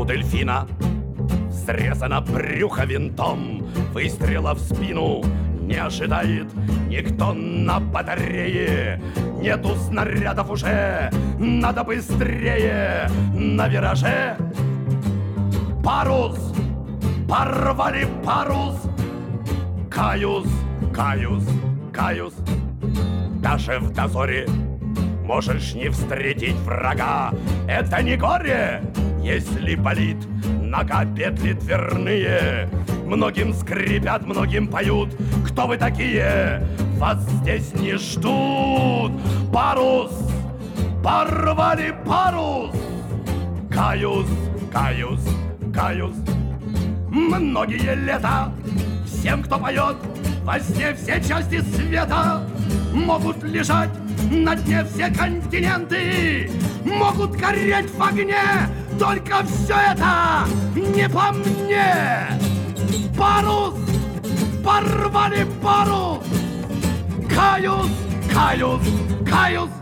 У дельфина срезано брюхо винтом, выстрела в спину не ожидает никто на батарее. Нету снарядов уже, надо быстрее. На вираже парус, порвали парус. Каюсь, каюсь, каюсь. Даже в дозоре можешь не встретить врага. Это не горе, если болит нога, петли дверные. Многим скрипят, многим поют. Кто вы такие? Вас здесь не ждут. Парус, порвали парус. Каюсь, каюсь, каюсь. Многие лета всем, кто поет во сне все части света, могут лежать на дне все континенты, могут гореть в огне, только все это не по мне. Парус, порвали парус. Каюсь, каюсь, каюсь.